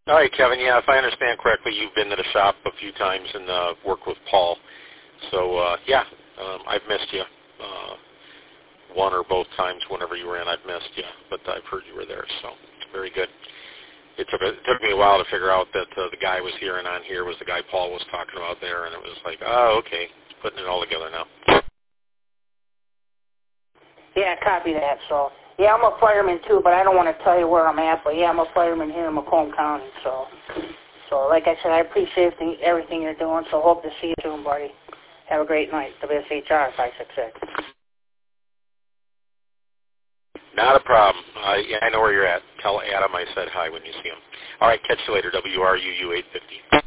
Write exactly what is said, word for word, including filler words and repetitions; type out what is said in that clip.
All right, Kevin. Yeah, if I understand correctly, you've been to the shop a few times and uh, worked with Paul. So, uh, yeah, um, I've missed you. Uh, one or both times whenever you were in, I've missed you. But I've heard you were there, so very good. It took, it took me a while to figure out that uh, the guy was here and on here was the guy Paul was talking about there, and it was like, oh, okay, putting it all together now. Yeah, copy that. So, yeah, I'm a fireman too, but I don't want to tell you where I'm at. But yeah, I'm a fireman here in Macomb County. So, so like I said, I appreciate the, everything you're doing. So, hope to see you soon, buddy. Have a great night. W S H R five six six. Not a problem. Uh, yeah, I know where you're at. Tell Adam I said hi when you see him. All right, catch you later. W R U U eight fifty.